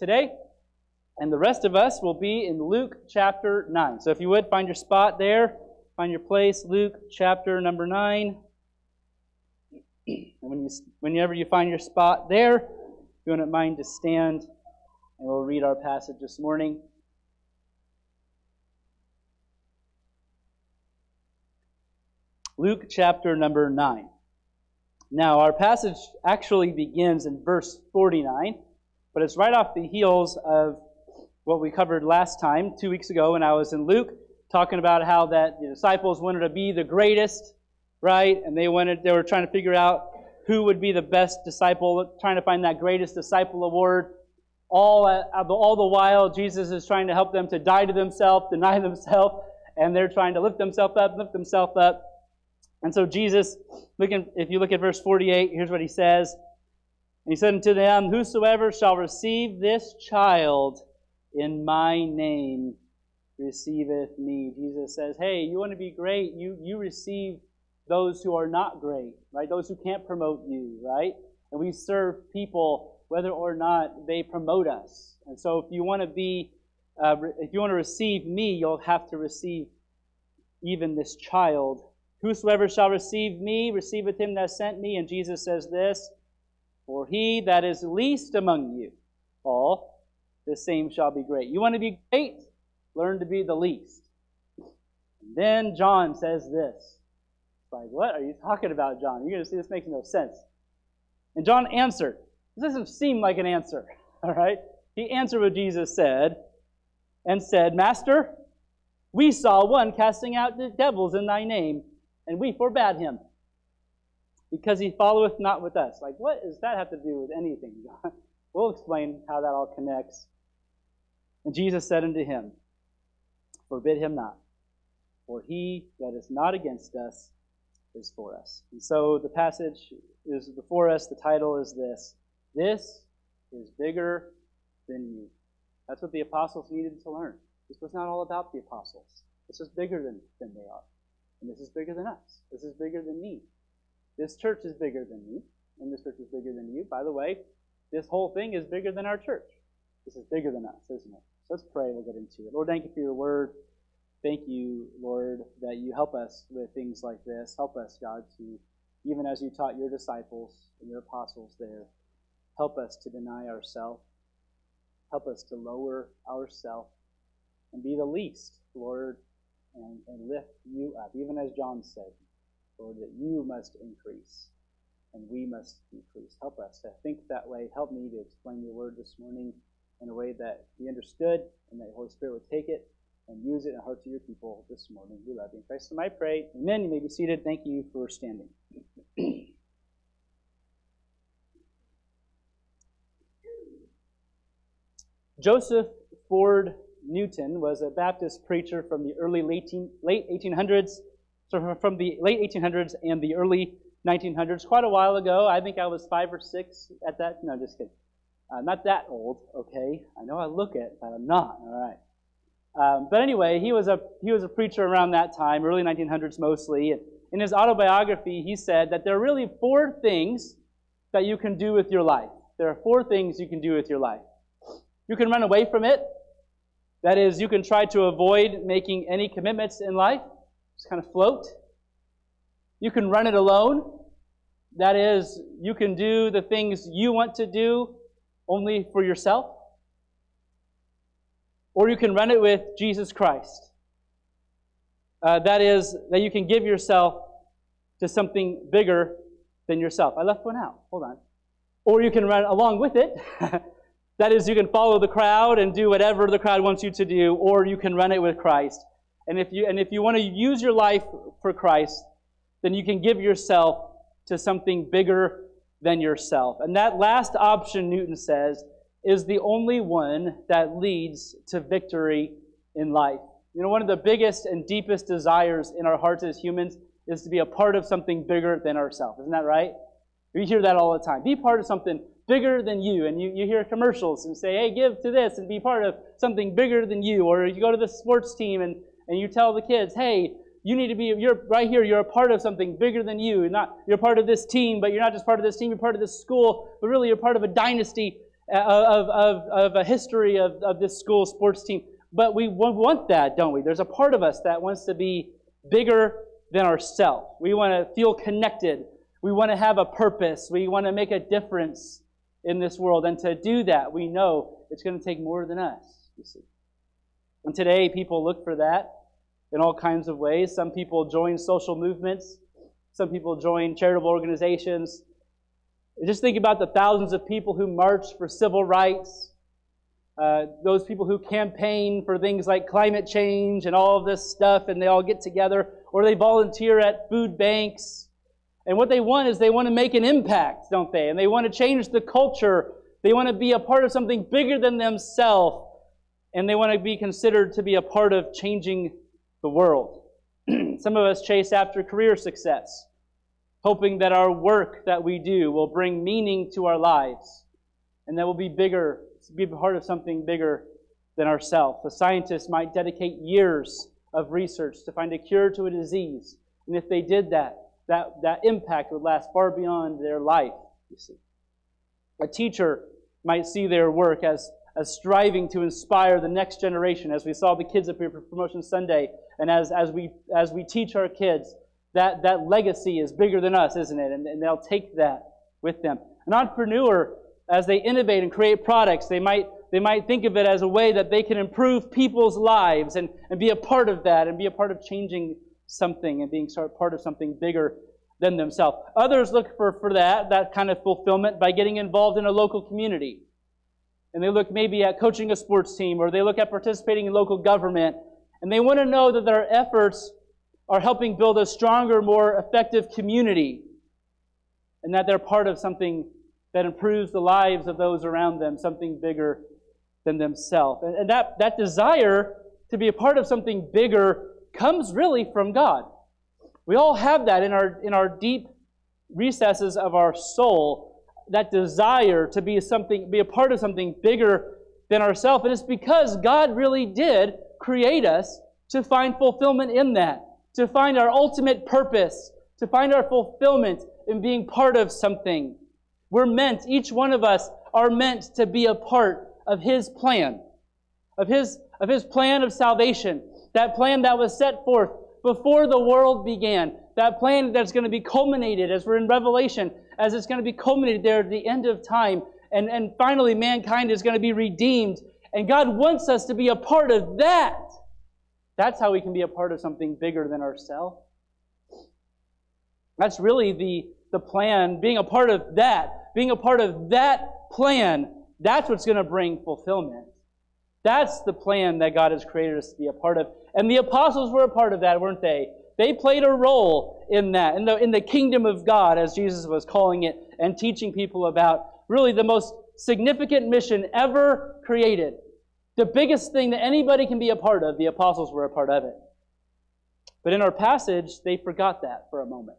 today. And the rest of us will be in Luke chapter 9. So if you would, find your spot there. Find your place, Luke chapter number 9. And whenever you find your spot there, if you wouldn't mind to stand, and we'll read our passage this morning. Luke chapter number 9. Now, our passage actually begins in verse 49, but it's right off the heels of what we covered last time, 2 weeks ago, when I was in Luke, talking about how that the disciples wanted to be the greatest, right? And they were trying to figure out who would be the best disciple, trying to find that greatest disciple award. All the while, Jesus is trying to help them to die to themselves, deny themselves, and they're trying to lift themselves up. And so Jesus, if you look at verse 48, here's what he says. And he said unto them, whosoever shall receive this child in my name receiveth me. Jesus says, hey, you want to be great? You receive those who are not great, right? Those who can't promote you, right? And we serve people whether or not they promote us. And so if you want to receive me, you'll have to receive even this child. Whosoever shall receive me, receiveth him that sent me. And Jesus says this, for he that is least among you all, the same shall be great. You want to be great? Learn to be the least. And then John says this. It's like, what are you talking about, John? You're going to see this makes no sense. And John answered. This doesn't seem like an answer, all right? He answered what Jesus said and said, Master, we saw one casting out the devils in thy name, and we forbade him, because he followeth not with us. Like, what does that have to do with anything, John? We'll explain how that all connects. And Jesus said unto him, forbid him not, for he that is not against us is for us. And so the passage is before us. The title is this. This is bigger than you. That's what the apostles needed to learn. This was not all about the apostles. This is bigger than they are. And this is bigger than us. This is bigger than me. This church is bigger than me. And this church is bigger than you. By the way, this whole thing is bigger than our church. This is bigger than us, isn't it? So let's pray. We'll get into it. Lord, thank you for your word. Thank you, Lord, that you help us with things like this. Help us, God, to, even as you taught your disciples and your apostles there, help us to deny ourselves. Help us to lower ourselves and be the least, Lord, and lift you up. Even as John said, Lord, that you must increase and we must decrease. Help us to think that way. Help me to explain your word this morning in a way that be understood and that the Holy Spirit would take it and use it in the hearts of your people this morning. We love you. In Christ's name I pray. Amen. You may be seated. Thank you for standing. Joseph Ford Newton was a Baptist preacher from the late 1800s, so from the late 1800s and the early 1900s, quite a while ago. I think I was 5 or 6 at that. No, just kidding. Not that old, okay? I know I look it, but I'm not. All right. But anyway, he was a preacher around that time, early 1900s mostly. And in his autobiography, he said that there are really 4 things that you can do with your life. There are 4 things you can do with your life. You can run away from it. That is, you can try to avoid making any commitments in life. Just kind of float. You can run it alone. That is, you can do the things you want to do only for yourself. Or you can run it with Jesus Christ. That is, that you can give yourself to something bigger than yourself. I left one out. Hold on. Or you can run along with it. That is, you can follow the crowd and do whatever the crowd wants you to do, or you can run it with Christ. And if you want to use your life for Christ, then you can give yourself to something bigger than yourself. And that last option, Newton says, is the only one that leads to victory in life. You know, one of the biggest and deepest desires in our hearts as humans is to be a part of something bigger than ourselves. Isn't that right? We hear that all the time. Be part of something bigger than you. And you hear commercials and say, hey, give to this and be part of something bigger than you. Or you go to the sports team and you tell the kids, hey, you need to be, you're right here, you're a part of something bigger than you. You're part of this team, but you're not just part of this team, you're part of this school, but really you're part of a dynasty. of a history of this school sports team. But we want that, don't we? There's a part of us that wants to be bigger than ourselves. We want to feel connected. We want to have a purpose. We want to make a difference in this world. And to do that, we know it's going to take more than us, you see. And today, people look for that in all kinds of ways. Some people join social movements. Some people join charitable organizations. Just think about the thousands of people who march for civil rights, those people who campaign for things like climate change and all of this stuff, and they all get together, or they volunteer at food banks. And what they want is they want to make an impact, don't they? And they want to change the culture. They want to be a part of something bigger than themselves. And they want to be considered to be a part of changing the world. Some of us chase after career success, hoping that our work that we do will bring meaning to our lives, and that we'll be part of something bigger than ourselves. A scientist might dedicate years of research to find a cure to a disease, and if they did that impact would last far beyond their life, you see. A teacher might see their work as striving to inspire the next generation, as we saw the kids up here for Promotion Sunday, and as we teach our kids, that legacy is bigger than us, isn't it? And they'll take that with them. An entrepreneur, as they innovate and create products, they might think of it as a way that they can improve people's lives and be a part of that, and be a part of changing something and being part of something bigger than themselves. Others look for that kind of fulfillment by getting involved in a local community. And they look maybe at coaching a sports team, or they look at participating in local government, and they want to know that their efforts are helping build a stronger, more effective community, and that they're part of something that improves the lives of those around them, something bigger than themselves. And that desire to be a part of something bigger comes really from God. We all have that in our deep recesses of our soul, that desire to be a part of something bigger than ourselves. And it's because God really did create us to find fulfillment in that, to find our ultimate purpose, to find our fulfillment in being part of something. Each one of us are meant to be a part of His plan, of His plan of salvation, that plan that was set forth before the world began, that plan that's going to be culminated, as we're in Revelation, as it's going to be culminated there at the end of time, and finally mankind is going to be redeemed, and God wants us to be a part of that. That's how we can be a part of something bigger than ourselves. That's really the plan, being a part of that plan, that's what's going to bring fulfillment. That's the plan that God has created us to be a part of. And the apostles were a part of that, weren't they? They played a role in that, in the kingdom of God, as Jesus was calling it, and teaching people about really the most significant mission ever created. The biggest thing that anybody can be a part of, the apostles were a part of it. But in our passage, they forgot that for a moment.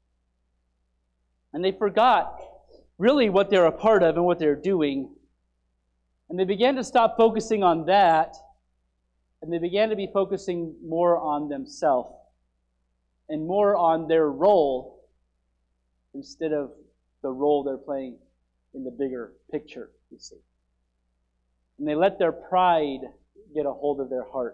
And they forgot really what they're a part of and what they're doing. And they began to stop focusing on that, and they began to be focusing more on themselves and more on their role instead of the role they're playing in the bigger picture, you see. And they let their pride get a hold of their heart.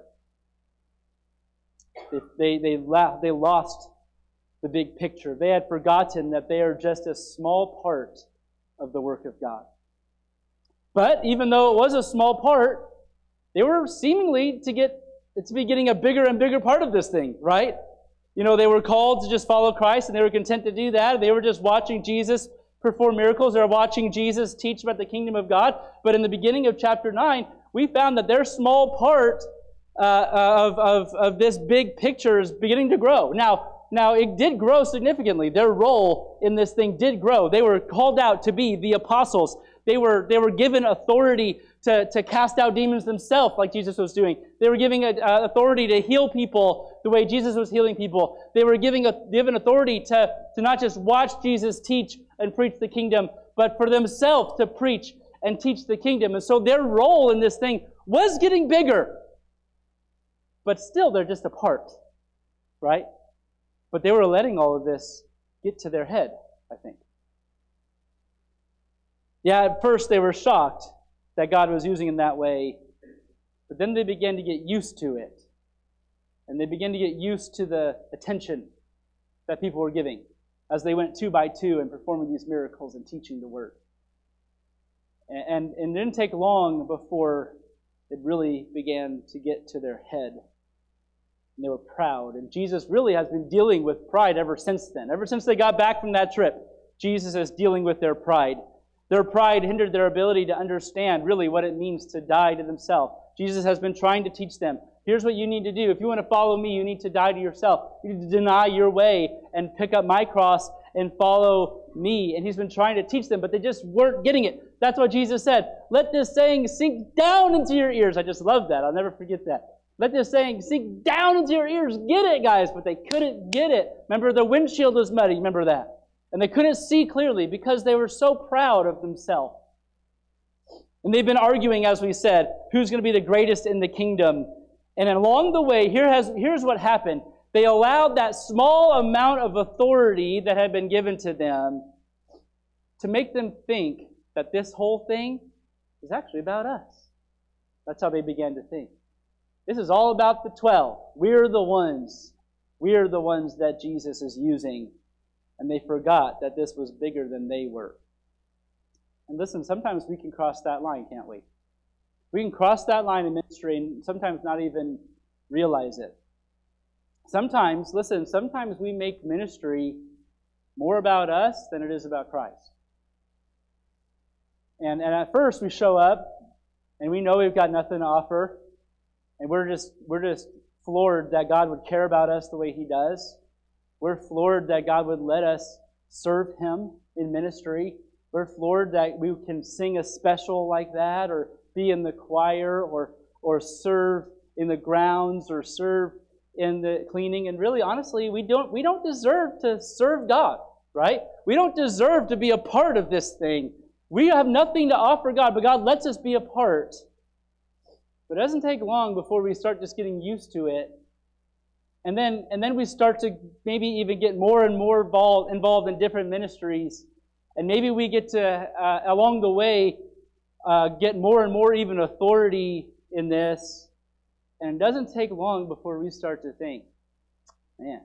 They lost the big picture. They had forgotten that they are just a small part of the work of God. But even though it was a small part, they were seemingly to be getting a bigger and bigger part of this thing, right? You know, they were called to just follow Christ, and they were content to do that. They were just watching Jesus perform miracles. They were watching Jesus teach about the kingdom of God. But in the beginning of chapter 9, we found that their small part of this big picture is beginning to grow. Now, it did grow significantly. Their role in this thing did grow. They were called out to be the apostles. They were given authority to cast out demons themselves, like Jesus was doing. They were given authority to heal people the way Jesus was healing people. They were given authority to not just watch Jesus teach and preach the kingdom, but for themselves to preach and teach the kingdom. And so their role in this thing was getting bigger. But still, they're just a part, right? But they were letting all of this get to their head, I think. Yeah, at first they were shocked that God was using in that way, but then they began to get used to it. And they began to get used to the attention that people were giving as they went 2 by 2 and performing these miracles and teaching the Word. And it didn't take long before it really began to get to their head. And they were proud. And Jesus really has been dealing with pride ever since then. Ever since they got back from that trip, Jesus is dealing with their pride. Their pride hindered their ability to understand really what it means to die to themselves. Jesus has been trying to teach them, here's what you need to do. If you want to follow me, you need to die to yourself. You need to deny your way and pick up my cross and follow me. And he's been trying to teach them, but they just weren't getting it. That's what Jesus said. Let this saying sink down into your ears. I just love that. I'll never forget that. Let this saying sink down into your ears. Get it, guys. But they couldn't get it. Remember, the windshield was muddy. Remember that. And they couldn't see clearly because they were so proud of themselves. And they've been arguing, as we said, who's going to be the greatest in the kingdom. And along the way, here's what happened. They allowed that small amount of authority that had been given to them to make them think that this whole thing is actually about us. That's how they began to think. This is all about the 12. We're the ones. We are the ones that Jesus is using. And they forgot that this was bigger than they were. And listen, sometimes we can cross that line, can't we? We can cross that line in ministry and sometimes not even realize it. Sometimes we make ministry more about us than it is about Christ. And at first we show up and we know we've got nothing to offer, and we're just floored that God would care about us the way He does. We're floored that God would let us serve Him in ministry. We're floored that we can sing a special like that, or be in the choir, or serve in the grounds, or serve in the cleaning. And really, honestly, we don't deserve to serve God, right? We don't deserve to be a part of this thing. We have nothing to offer God, but God lets us be a part. But it doesn't take long before we start just getting used to it. And then we start to maybe even get more and more involved in different ministries. And maybe we get to, along the way, get more and more even authority in this. And it doesn't take long before we start to think, man,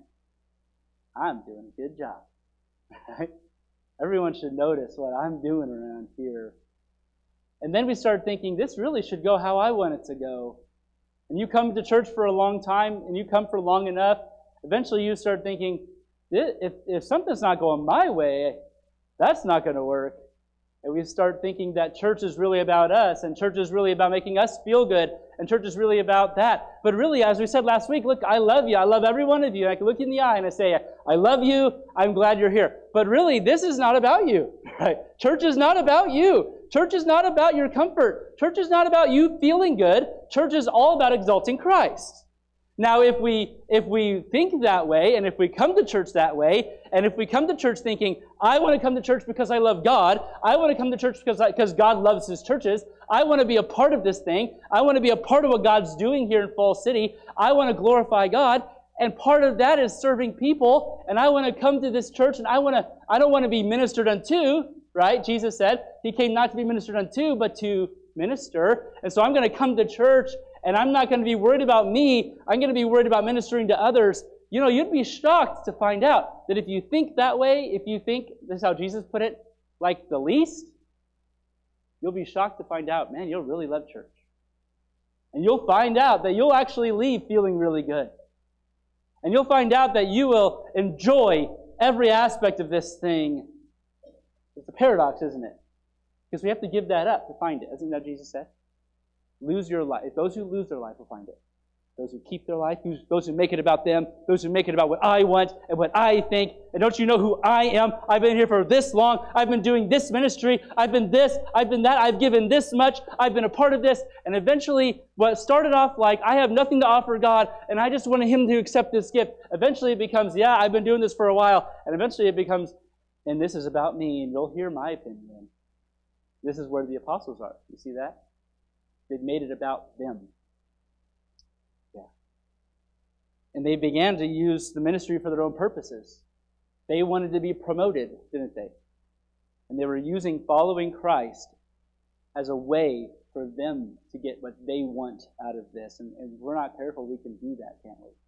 I'm doing a good job. Right? Everyone should notice what I'm doing around here. And then we start thinking, this really should go how I want it to go. And you come to church for a long time, and you come for long enough, eventually you start thinking, if something's not going my way, that's not going to work. And we start thinking that church is really about us, and church is really about making us feel good, and church is really about that. But really, as we said last week, look, I love you. I love every one of you. I can look you in the eye and I say, I love you. I'm glad you're here. But really, this is not about you. Right? Church is not about you. Church is not about your comfort. Church is not about you feeling good. Church is all about exalting Christ. Now, if we think that way, and if we come to church that way, and if we come to church thinking, I want to come to church because I love God, I want to come to church because God loves His churches, I want to be a part of this thing, I want to be a part of what God's doing here in Falls City, I want to glorify God, and part of that is serving people, and I want to come to this church, and I don't want to be ministered unto, right? Jesus said He came not to be ministered unto, but to minister. And so I'm going to come to church, and I'm not going to be worried about me. I'm going to be worried about ministering to others. You know, you'd be shocked to find out that if you think that way, if you think, this is how Jesus put it, like the least, you'll be shocked to find out, man, you'll really love church. And you'll find out that you'll actually leave feeling really good. And you'll find out that you will enjoy every aspect of this thing. It's a paradox, isn't it? Because we have to give that up to find it. Isn't that what Jesus said? Lose your life. Those who lose their life will find it. Those who keep their life, those who make it about them, those who make it about what I want and what I think. And don't you know who I am? I've been here for this long. I've been doing this ministry. I've been this. I've been that. I've given this much. I've been a part of this. And eventually, what started off like, I have nothing to offer God, and I just want Him to accept this gift. Eventually it becomes, yeah, I've been doing this for a while. And eventually it becomes, and this is about me, and you'll hear my opinion. This is where the apostles are. You see that? They've made it about them. Yeah. And they began to use the ministry for their own purposes. They wanted to be promoted, didn't they? And they were using following Christ as a way for them to get what they want out of this. And if we're not careful, we can do that, can't we?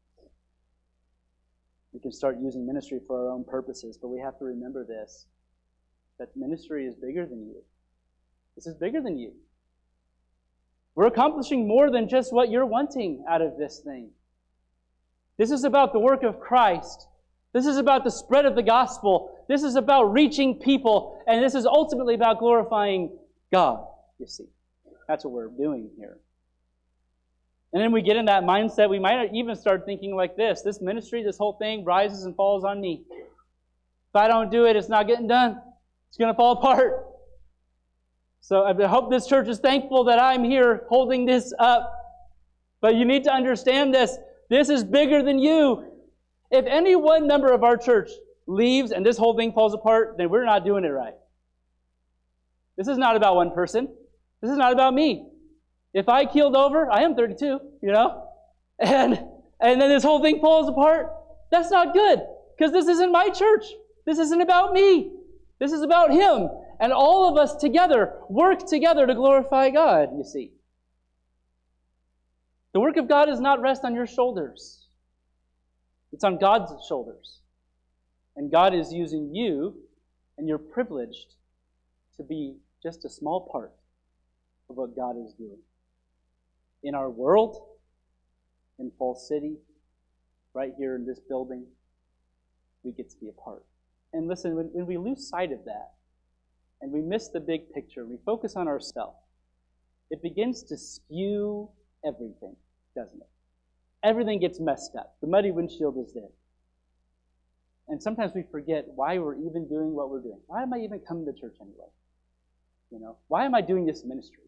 We can start using ministry for our own purposes, but we have to remember this, that ministry is bigger than you. This is bigger than you. We're accomplishing more than just what you're wanting out of this thing. This is about the work of Christ. This is about the spread of the gospel. This is about reaching people. And this is ultimately about glorifying God, you see. That's what we're doing here. And then we get in that mindset, we might even start thinking like this. This ministry, this whole thing rises and falls on me. If I don't do it, it's not getting done. It's going to fall apart. So I hope this church is thankful that I'm here holding this up. But you need to understand this. This is bigger than you. If any one member of our church leaves and this whole thing falls apart, then we're not doing it right. This is not about one person. This is not about me. If I keeled over, I am 32, and then this whole thing falls apart, that's not good, because this isn't my church. This isn't about me. This is about Him. And all of us together work together to glorify God, you see. The work of God does not rest on your shoulders. It's on God's shoulders. And God is using you, and you're privileged to be just a small part of what God is doing. In our world, in Falls City, right here in this building, we get to be a part. And listen, when we lose sight of that, and we miss the big picture, we focus on ourselves, it begins to skew everything, doesn't it? Everything gets messed up. The muddy windshield is there. And sometimes we forget why we're even doing what we're doing. Why am I even coming to church anyway? Why am I doing this ministry?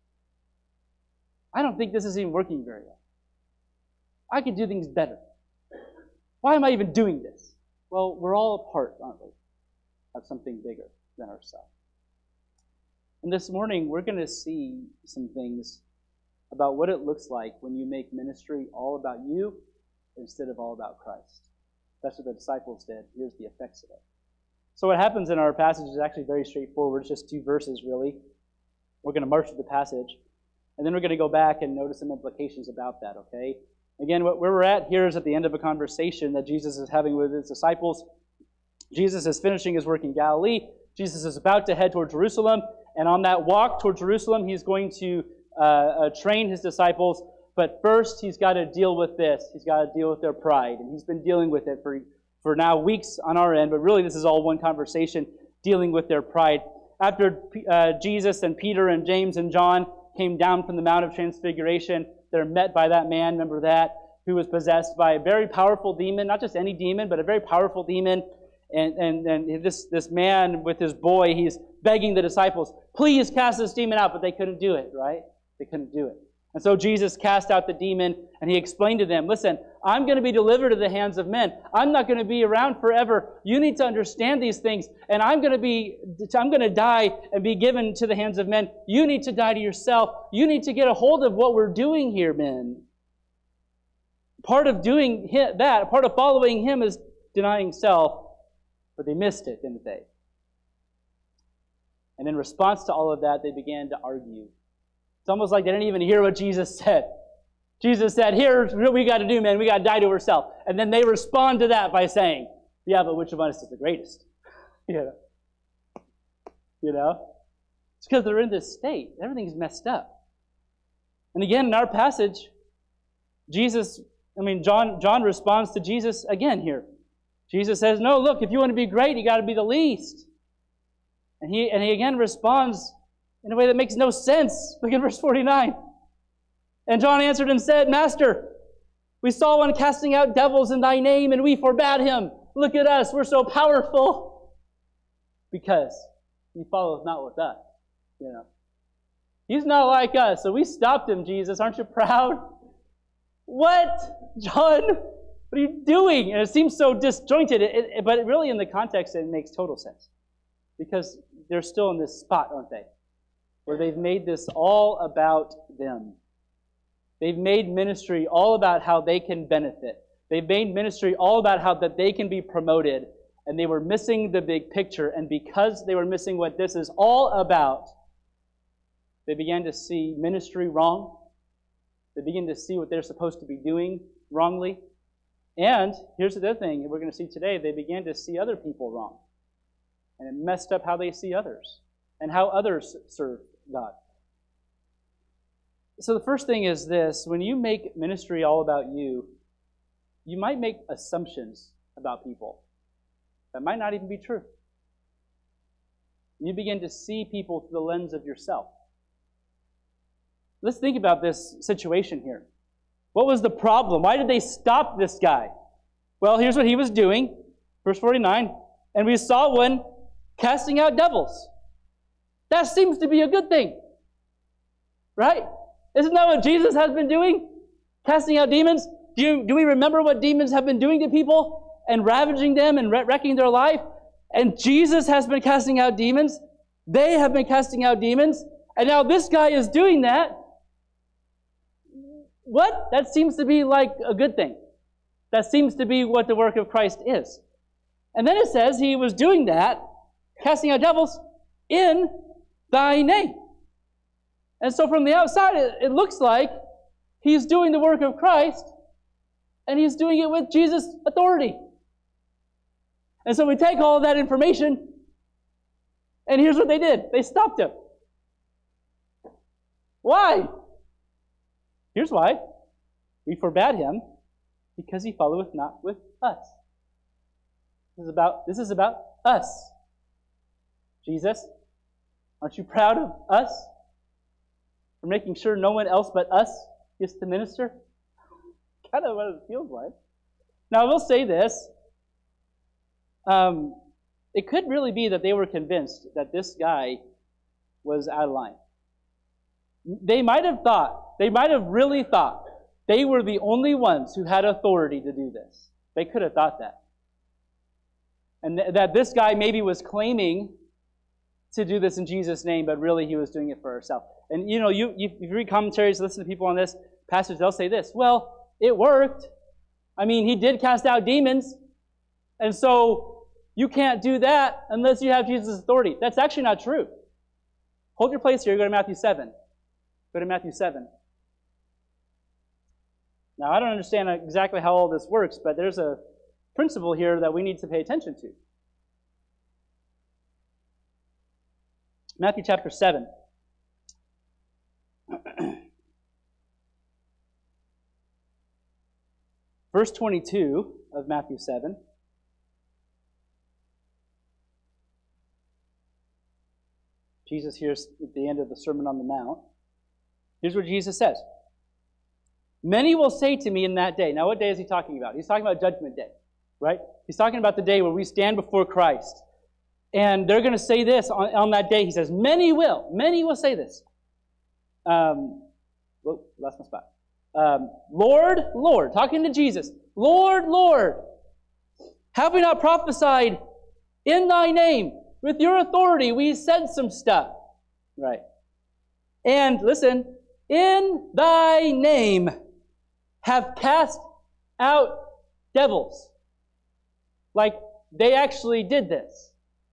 I don't think this is even working very well. I could do things better. Why am I even doing this? Well, we're all a part, aren't we, of something bigger than ourselves. And this morning, we're going to see some things about what it looks like when you make ministry all about you instead of all about Christ. That's what the disciples did. Here's the effects of it. So what happens in our passage is actually very straightforward. It's just 2 verses, really. We're going to march through the passage, and then we're going to go back and notice some implications about that, okay? Again, where we're at here is at the end of a conversation that Jesus is having with His disciples. Jesus is finishing His work in Galilee. Jesus is about to head toward Jerusalem, and on that walk toward Jerusalem, He's going to train His disciples, but first He's got to deal with this. He's got to deal with their pride, and He's been dealing with it for now weeks on our end, but really this is all one conversation, dealing with their pride. After Jesus and Peter and James and John came down from the Mount of Transfiguration, they're met by that man, remember that, who was possessed by a very powerful demon, not just any demon, but a very powerful demon. And this man with his boy, he's begging the disciples, please cast this demon out, but they couldn't do it, right? They couldn't do it. And so Jesus cast out the demon, and He explained to them, listen, I'm going to be delivered to the hands of men. I'm not going to be around forever. You need to understand these things, and I'm going to die and be given to the hands of men. You need to die to yourself. You need to get a hold of what we're doing here, men. Part of doing that, part of following Him is denying self, but they missed it, didn't they? And in response to all of that, they began to argue. It's almost like they didn't even hear what Jesus said. Jesus said, here's what we got to do, man. We got to die to ourselves. And then they respond to that by saying, yeah, but which of us is the greatest? You know? It's because they're in this state. Everything's messed up. And again, in our passage, John responds to Jesus again here. Jesus says, no, look, if you want to be great, you got to be the least. And he again responds in a way that makes no sense. Look at verse 49. And John answered and said, Master, we saw one casting out devils in thy name, and we forbade him. Look at us, we're so powerful. Because he followeth not with us. He's not like us, so we stopped him, Jesus. Aren't you proud? What? John, what are you doing? And it seems so disjointed, but really in the context it makes total sense. Because they're still in this spot, aren't they? Where they've made this all about them. They've made ministry all about how they can benefit. They've made ministry all about how that they can be promoted. and they were missing the big picture. And because they were missing what this is all about, they began to see ministry wrong. They began to see what they're supposed to be doing wrongly. And here's the other thing we're going to see today. They began to see other people wrong. And it messed up how they see others and how others serve God. So the first thing is this. When you make ministry all about you, you might make assumptions about people that might not even be true. You begin to see people through the lens of yourself. Let's think about this situation here. What was the problem? Why did they stop this guy? Well, here's what he was doing. Verse 49, and we saw one casting out devils. That seems to be a good thing. Right? Isn't that what Jesus has been doing? Casting out demons? Do we remember what demons have been doing to people and ravaging them and wrecking their life? And Jesus has been casting out demons. They have been casting out demons. And now this guy is doing that. What? That seems to be like a good thing. That seems to be what the work of Christ is. And then it says he was doing that, casting out devils, in thy name. And so from the outside, it looks like he's doing the work of Christ, and he's doing it with Jesus' authority. And so we take all of that information, and here's what they did. They stopped him. Why? Here's why. We forbade him, because he followeth not with us. This is about us. Jesus, aren't you proud of us? For making sure no one else but us gets to minister? Kind of what it feels like. Now, I will say this. It could really be that they were convinced that this guy was out of line. They might have really thought they were the only ones who had authority to do this. They could have thought that. And that this guy maybe was claiming to do this in Jesus' name, but really he was doing it for himself. And you read commentaries, listen to people on this passage, they'll say this, well, it worked. I mean, he did cast out demons. And so you can't do that unless you have Jesus' authority. That's actually not true. Hold your place here. Go to Matthew 7. Go to Matthew 7. Now, I don't understand exactly how all this works, but there's a principle here that we need to pay attention to. Matthew chapter 7. Verse 22 of Matthew 7. Jesus here's at the end of the Sermon on the Mount. Here's what Jesus says. Many will say to me in that day. Now, what day is he talking about? He's talking about Judgment Day, right? He's talking about the day where we stand before Christ. And they're going to say this on that day. He says, many will say this. Lost my spot. Lord, Lord, talking to Jesus. Lord, Lord, have we not prophesied in thy name? With your authority, we said some stuff. Right. And listen, in thy name have cast out devils. Like they actually did this.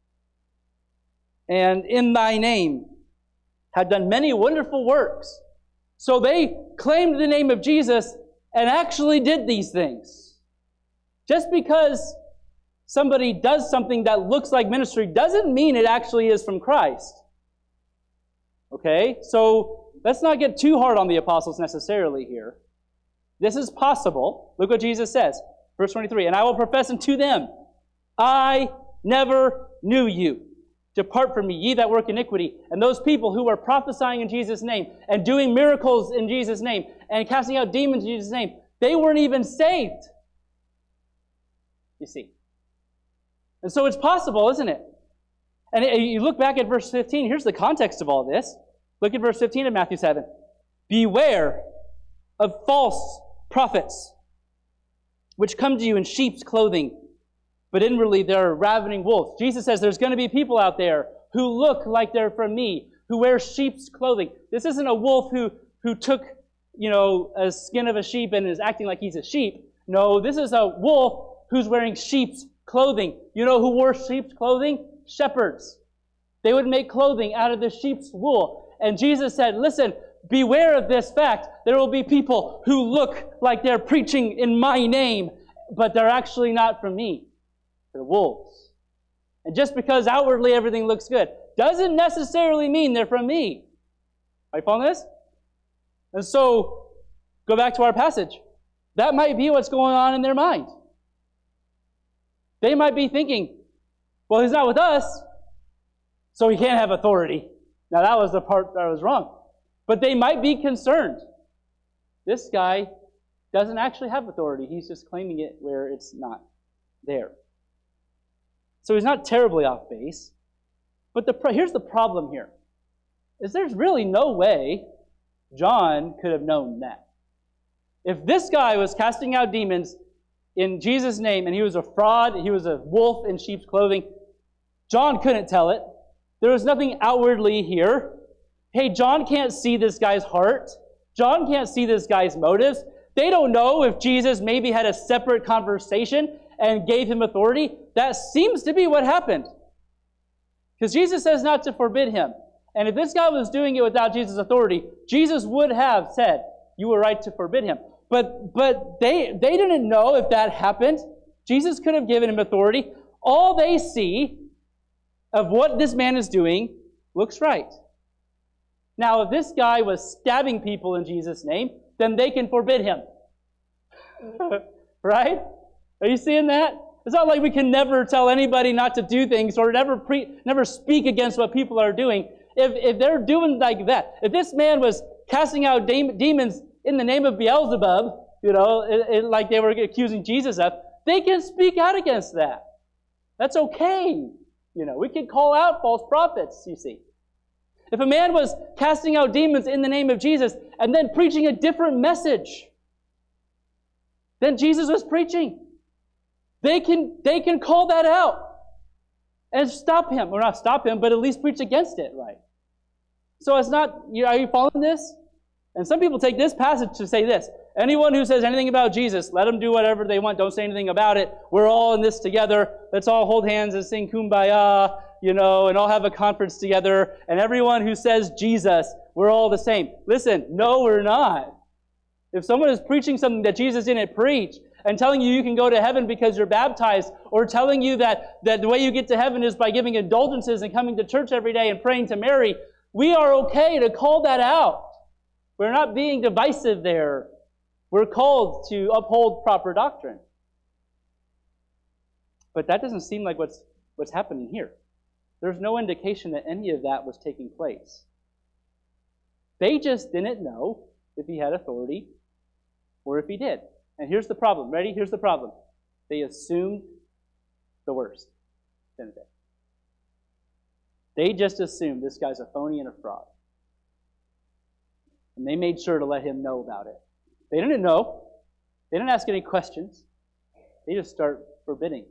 And in thy name have done many wonderful works. So they claimed the name of Jesus and actually did these things. Just because somebody does something that looks like ministry doesn't mean it actually is from Christ. Okay? So let's not get too hard on the apostles necessarily here. This is possible. Look what Jesus says. Verse 23, and I will profess unto them, I never knew you. Depart from me, ye that work iniquity. And those people who are prophesying in Jesus' name and doing miracles in Jesus' name and casting out demons in Jesus' name, they weren't even saved. You see. And so it's possible, isn't it? And you look back at verse 15. Here's the context of all this. Look at verse 15 of Matthew 7. Beware of false prophets, which come to you in sheep's clothing, but inwardly they're ravening wolves. Jesus says there's going to be people out there who look like they're from me, who wear sheep's clothing. This isn't a wolf who took, a skin of a sheep and is acting like he's a sheep. No, this is a wolf who's wearing sheep's clothing. You know who wore sheep's clothing? Shepherds. They would make clothing out of the sheep's wool. And Jesus said, listen, beware of this fact. There will be people who look like they're preaching in my name, but they're actually not from me. They're wolves. And just because outwardly everything looks good doesn't necessarily mean they're from me. Are you following this? And so, go back to our passage. That might be what's going on in their mind. They might be thinking, well, he's not with us, so he can't have authority. Now, that was the part that was wrong. But they might be concerned. This guy doesn't actually have authority. He's just claiming it where it's not there. So he's not terribly off base. But here's the problem here, is there's really no way John could have known that. If this guy was casting out demons in Jesus' name, and he was a fraud, he was a wolf in sheep's clothing, John couldn't tell it. There was nothing outwardly here. Hey, John can't see this guy's heart. John can't see this guy's motives. They don't know if Jesus maybe had a separate conversation and gave him authority. That seems to be what happened. Because Jesus says not to forbid him. And if this guy was doing it without Jesus' authority, Jesus would have said, you were right to forbid him. But they didn't know if that happened. Jesus could have given him authority. All they see of what this man is doing looks right. Now, if this guy was stabbing people in Jesus' name, then they can forbid him. Right? Are you seeing that? It's not like we can never tell anybody not to do things or never speak against what people are doing. If they're doing like that, if this man was casting out demons in the name of Beelzebub, like they were accusing Jesus of, they can speak out against that. That's okay. We can call out false prophets, you see. If a man was casting out demons in the name of Jesus and then preaching a different message than Jesus was preaching, they can call that out and stop him. Or not stop him, but at least preach against it, right? So it's not, are you following this? And some people take this passage to say this: anyone who says anything about Jesus, let them do whatever they want. Don't say anything about it. We're all in this together. Let's all hold hands and sing Kumbaya, and all have a conference together. And everyone who says Jesus, we're all the same. Listen, no, we're not. If someone is preaching something that Jesus didn't preach and telling you can go to heaven because you're baptized, or telling you that the way you get to heaven is by giving indulgences and coming to church every day and praying to Mary, we are okay to call that out. We're not being divisive there. We're called to uphold proper doctrine. But that doesn't seem like what's happening here. There's no indication that any of that was taking place. They just didn't know if he had authority or if he did. And here's the problem. Ready? Here's the problem. They assumed the worst, didn't they? They just assumed this guy's a phony and a fraud. And they made sure to let him know about it. They didn't know. They didn't ask any questions. They just start forbidding.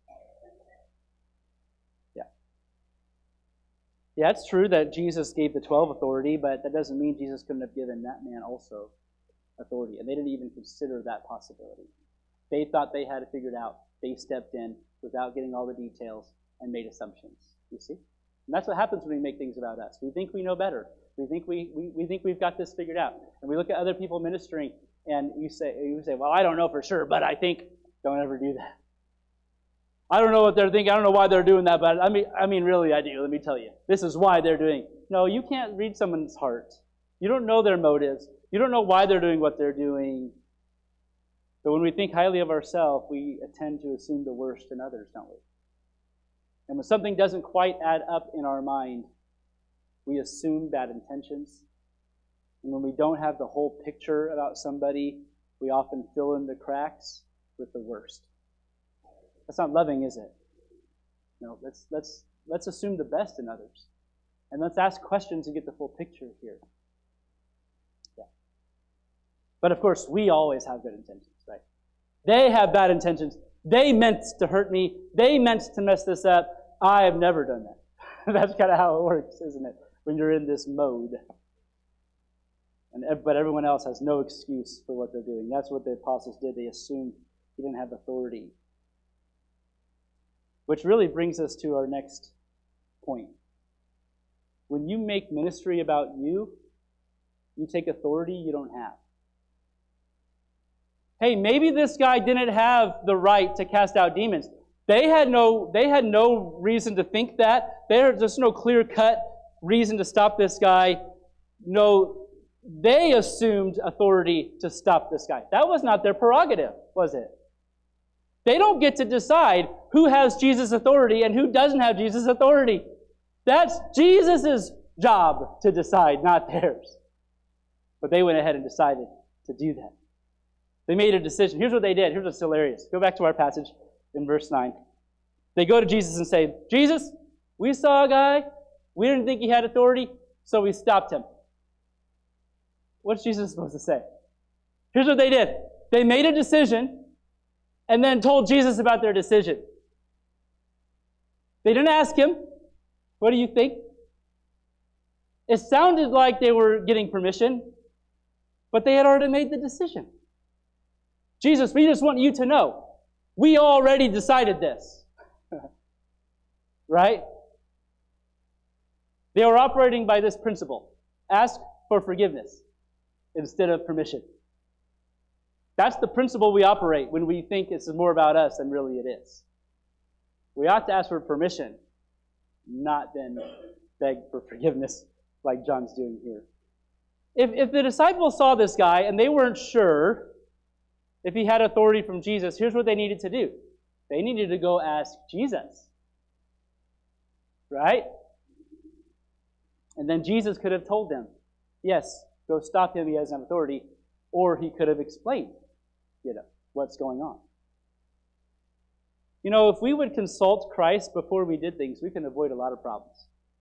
Yeah, it's true that Jesus gave the 12 authority, but that doesn't mean Jesus couldn't have given that man also authority. And they didn't even consider that possibility. They thought they had it figured out. They stepped in without getting all the details and made assumptions. You see? And that's what happens when we make things about us. We think we know better. We think we've got this figured out. And we look at other people ministering, and you say, well, I don't know for sure, but I think. Don't ever do that. I don't know what they're thinking. I don't know why they're doing that, but I mean, really, I do. Let me tell you. This is why they're doing. No, you can't read someone's heart. You don't know their motives. You don't know why they're doing what they're doing. But when we think highly of ourselves, we tend to assume the worst in others, don't we? And when something doesn't quite add up in our mind, we assume bad intentions. And when we don't have the whole picture about somebody, we often fill in the cracks with the worst. That's not loving, is it? No, let's assume the best in others. And let's ask questions and get the full picture here. Yeah. But of course, we always have good intentions, right? They have bad intentions. They meant to hurt me. They meant to mess this up. I have never done that. That's kind of how it works, isn't it? When you're in this mode. But everyone else has no excuse for what they're doing. That's what the apostles did. They assumed he didn't have authority. Which really brings us to our next point. When you make ministry about you, you take authority you don't have. Hey, maybe this guy didn't have the right to cast out demons. They had no reason to think that. There's just no clear-cut reason to stop this guy. No, they assumed authority to stop this guy. That was not their prerogative, was it? They don't get to decide who has Jesus' authority and who doesn't have Jesus' authority. That's Jesus' job to decide, not theirs. But they went ahead and decided to do that. They made a decision. Here's what they did. Here's what's hilarious. Go back to our passage in verse 9. They go to Jesus and say, Jesus, we saw a guy. We didn't think he had authority, so we stopped him. What's Jesus supposed to say? Here's what they did. They made a decision and then told Jesus about their decision. They didn't ask him, what do you think? It sounded like they were getting permission, but they had already made the decision. Jesus, we just want you to know, we already decided this. Right? They were operating by this principle. Ask for forgiveness instead of permission. That's the principle we operate when we think it's more about us than really it is. We ought to ask for permission, not then beg for forgiveness like John's doing here. If the disciples saw this guy and they weren't sure if he had authority from Jesus, here's what they needed to do. They needed to go ask Jesus. Right? And then Jesus could have told them, yes, go stop him, he has no authority. Or he could have explained, what's going on. If we would consult Christ before we did things, we can avoid a lot of problems.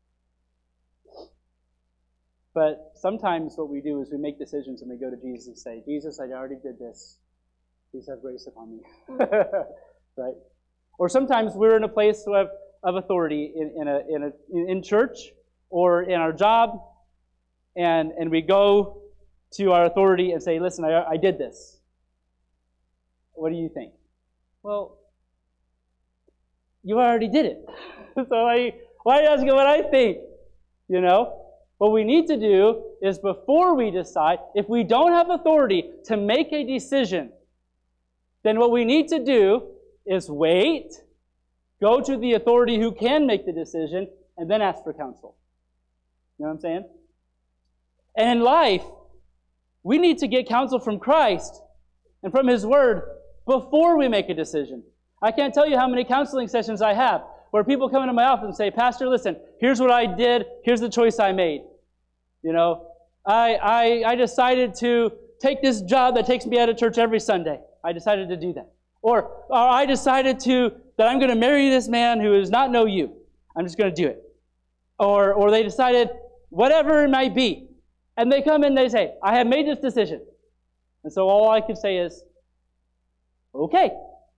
But sometimes what we do is we make decisions and we go to Jesus and say, Jesus, I already did this. Please have grace upon me. Right? Or sometimes we're in a place of authority in church or in our job, and we go to our authority and say, listen, I did this. What do you think? Well, you already did it. So why are you asking what I think? What we need to do is before we decide, if we don't have authority to make a decision, then what we need to do is wait, go to the authority who can make the decision, and then ask for counsel. You know what I'm saying? And in life, we need to get counsel from Christ and from His Word before we make a decision. I can't tell you how many counseling sessions I have where people come into my office and say, Pastor, listen, here's what I did, here's the choice I made. I decided to take this job that takes me out of church every Sunday. I decided to do that. Or I decided that I'm going to marry this man who does not know you. I'm just going to do it. Or they decided, whatever it might be. And they come in and they say, I have made this decision. And so all I can say is, okay.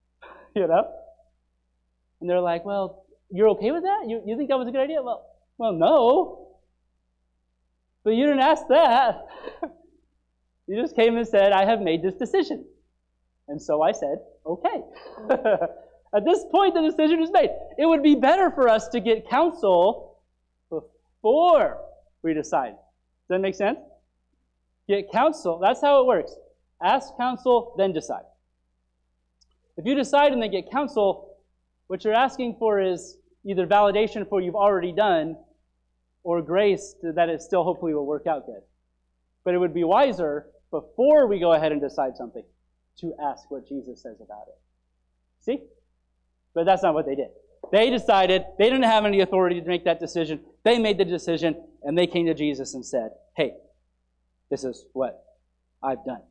And they're like, well, you're okay with that? You think that was a good idea? Well, no. But you didn't ask that. You just came and said, I have made this decision. And so I said, okay. At this point, the decision is made. It would be better for us to get counsel before we decide. Does that make sense? Get counsel. That's how it works. Ask counsel, then decide. If you decide and then get counsel, what you're asking for is either validation for what you've already done or grace that it still hopefully will work out good. But it would be wiser before we go ahead and decide something to ask what Jesus says about it. See? But that's not what they did. They decided, they didn't have any authority to make that decision. They made the decision, and they came to Jesus and said, hey, this is what I've done.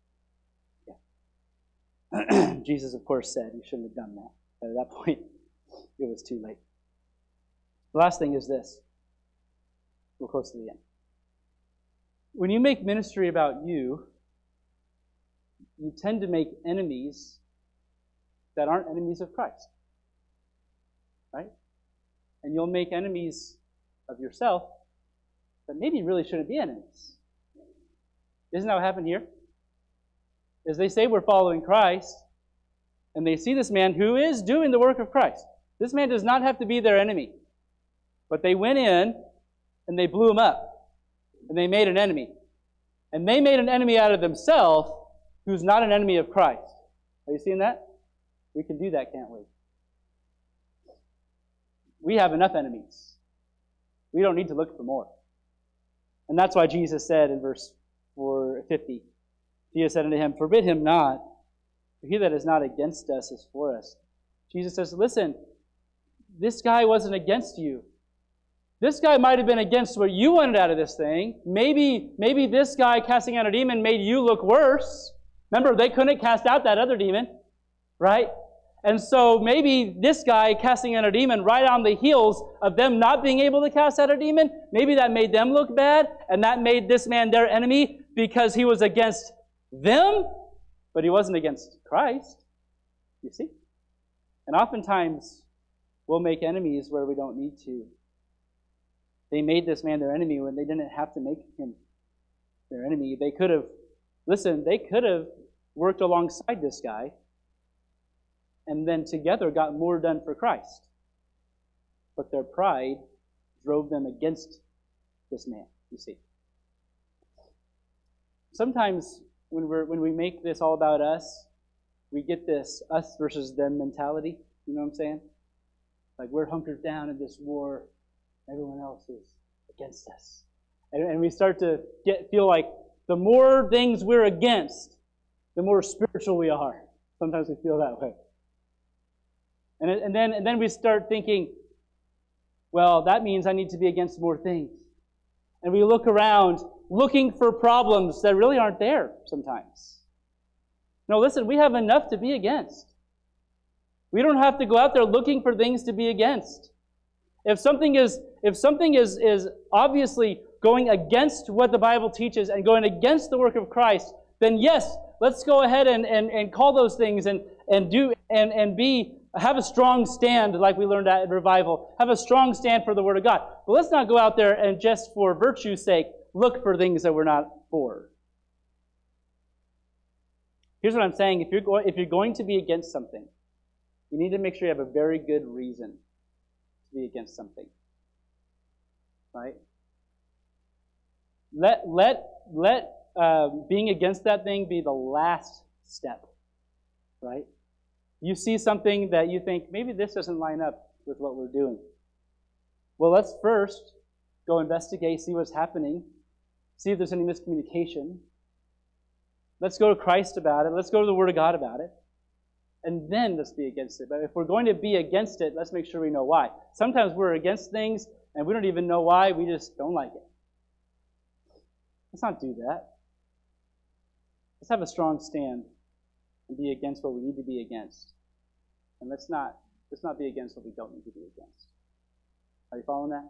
Yeah. Jesus, of course, said you shouldn't have done that. But at that point, it was too late. The last thing is this. We're close to the end. When you make ministry about you, you tend to make enemies that aren't enemies of Christ. Right? And you'll make enemies of yourself that maybe really shouldn't be enemies. Isn't that what happened here? As they say we're following Christ, and they see this man who is doing the work of Christ. This man does not have to be their enemy. But they went in and they blew him up. And they made an enemy. And they made an enemy out of themselves who's not an enemy of Christ. Are you seeing that? We can do that, can't we? We have enough enemies. We don't need to look for more. And that's why Jesus said in verse 450, Jesus said unto him, forbid him not, for he that is not against us is for us. Jesus says, listen, this guy wasn't against you. This guy might have been against what you wanted out of this thing. Maybe this guy casting out a demon made you look worse. Remember, they couldn't cast out that other demon, right? And so maybe this guy casting out a demon right on the heels of them not being able to cast out a demon, maybe that made them look bad, and that made this man their enemy because he was against them, but he wasn't against Christ. You see? And oftentimes, we'll make enemies where we don't need to. They made this man their enemy when they didn't have to make him their enemy. They could have worked alongside this guy and then together got more done for Christ. But their pride drove them against this man, you see. Sometimes when we make this all about us, we get this us versus them mentality. You know what I'm saying? Like we're hunkered down in this war. Everyone else is against us. And we start to feel like the more things we're against, the more spiritual we are. Sometimes we feel that way. And then we start thinking, well, that means I need to be against more things. And we look around looking for problems that really aren't there sometimes. No, listen, we have enough to be against. We don't have to go out there looking for things to be against. If something is obviously going against what the Bible teaches and going against the work of Christ, then yes, let's go ahead and call those things and have a strong stand, like we learned at Revival. Have a strong stand for the Word of God. But let's not go out there and just for virtue's sake look for things that we're not for. Here's what I'm saying. If you're going to be against something, you need to make sure you have a very good reason to be against something. Right? Let being against that thing be the last step. Right? You see something that you think, maybe this doesn't line up with what we're doing. Well, let's first go investigate, see what's happening, see if there's any miscommunication. Let's go to Christ about it. Let's go to the Word of God about it. And then let's be against it. But if we're going to be against it, let's make sure we know why. Sometimes we're against things and we don't even know why. We just don't like it. Let's not do that. Let's have a strong stand and be against what we need to be against. And let's not be against what we don't need to be against. Are you following that?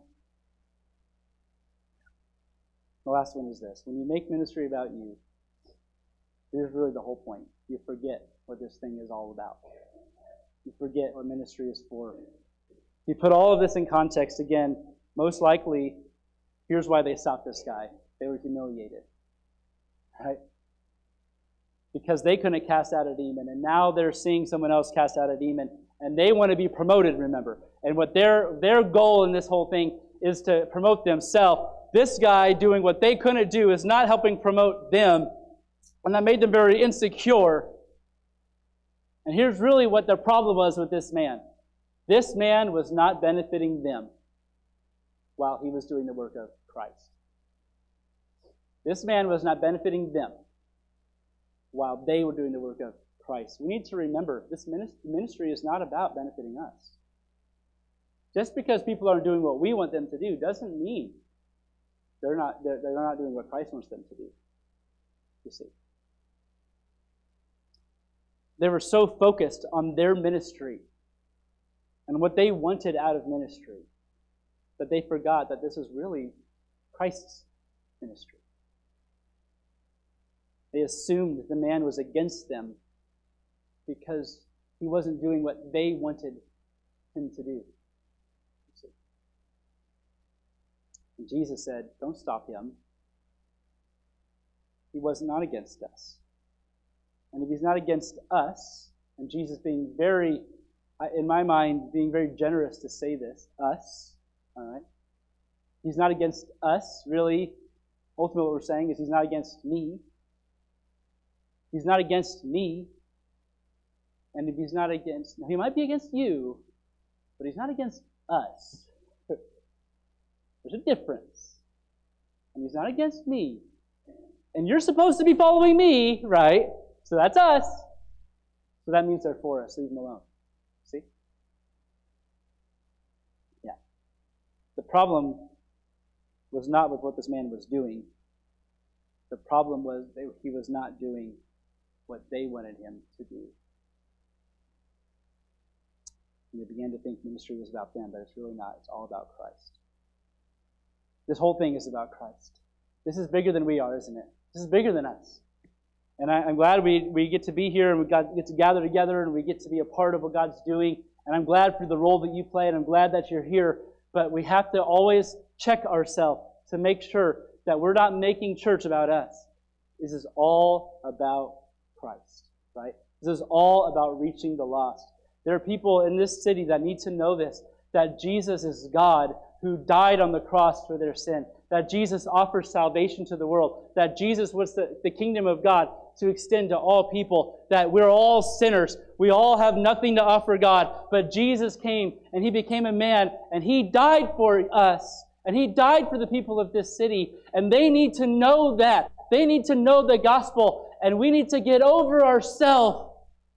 The last one is this. When you make ministry about you, here's really the whole point. You forget what this thing is all about. You forget what ministry is for. You put all of this in context again, most likely, here's why they stopped this guy. They were humiliated. Right? Because they couldn't cast out a demon, and now they're seeing someone else cast out a demon, and they want to be promoted, remember. And what their goal in this whole thing is to promote themselves. This guy doing what they couldn't do is not helping promote them, and that made them very insecure. And here's really what the problem was with this man. This man was not benefiting them while he was doing the work of Christ. This man was not benefiting them while they were doing the work of Christ. We need to remember this ministry is not about benefiting us. Just because people aren't doing what we want them to do doesn't mean they're not doing what Christ wants them to do. You see. They were so focused on their ministry and what they wanted out of ministry that they forgot that this is really Christ's ministry. They assumed the man was against them because he wasn't doing what they wanted him to do. And Jesus said, don't stop him. He was not against us. And if he's not against us, and Jesus being very in my mind, being very generous to say this, us, all right? He's not against us, really. Ultimately, what we're saying is he's not against me. He's not against me. And if he's not against, he might be against you, but he's not against us. There's a difference. And he's not against me. And you're supposed to be following me, right? So that's us. So that means they're for us. Leave them alone. See? Yeah. The problem was not with what this man was doing. The problem was he was not doing what they wanted him to do. And they began to think ministry was about them, but it's really not. It's all about Christ. This whole thing is about Christ. This is bigger than we are, isn't it? This is bigger than us. And I'm glad we get to be here and we get to gather together and we get to be a part of what God's doing. And I'm glad for the role that you play and I'm glad that you're here. But we have to always check ourselves to make sure that we're not making church about us. This is all about Christ, right? This is all about reaching the lost. There are people in this city that need to know this, that Jesus is God who died on the cross for their sin, that Jesus offers salvation to the world, that Jesus was the kingdom of God to extend to all people, that we're all sinners. We all have nothing to offer God, but Jesus came and He became a man and He died for us and He died for the people of this city, and they need to know that. They need to know the gospel, and we need to get over ourselves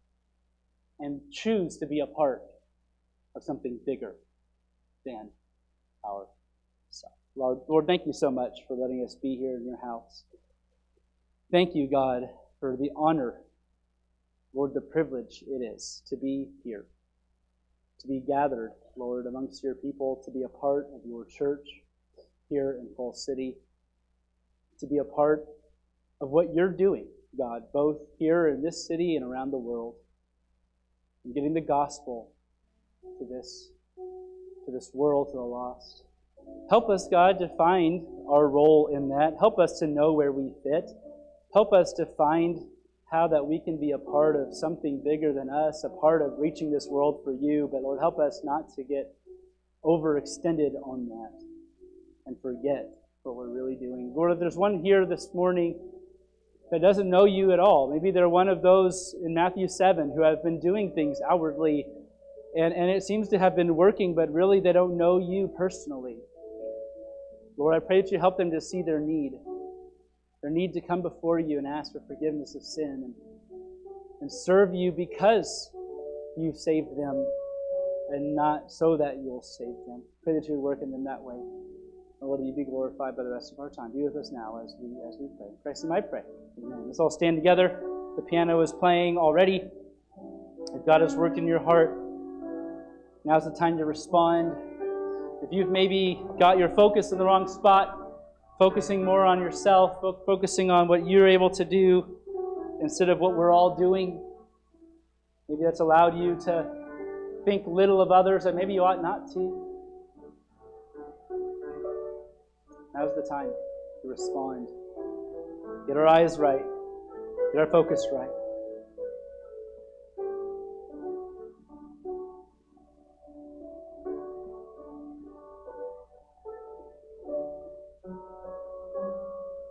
and choose to be a part of something bigger than ourselves. Lord, thank you so much for letting us be here in your house. Thank you, God, for the honor, Lord, the privilege it is to be here, to be gathered, Lord, amongst your people, to be a part of your church here in Falls City, to be a part of what you're doing, God, both here in this city and around the world, and getting the gospel to this world, to the lost. Help us, God, to find our role in that. Help us to know where we fit. Help us to find how that we can be a part of something bigger than us, a part of reaching this world for you. But Lord, help us not to get overextended on that and forget what we're really doing. Lord, if there's one here this morning that doesn't know you at all, maybe they're one of those in Matthew 7 who have been doing things outwardly, and it seems to have been working, but really they don't know you personally. Lord, I pray that you help them to see their need to come before you and ask for forgiveness of sin and serve you because you've saved them and not so that you'll save them. Pray that you work in them that way. And Lord, you be glorified by the rest of our time. Be with us now as we pray. In Christ's name I pray. Amen. Let's all stand together. The piano is playing already. If God has worked in your heart, now's the time to respond. If you've maybe got your focus in the wrong spot, focusing more on yourself, focusing on what you're able to do instead of what we're all doing, maybe that's allowed you to think little of others that maybe you ought not to. Now's the time to respond. Get our eyes right. Get our focus right.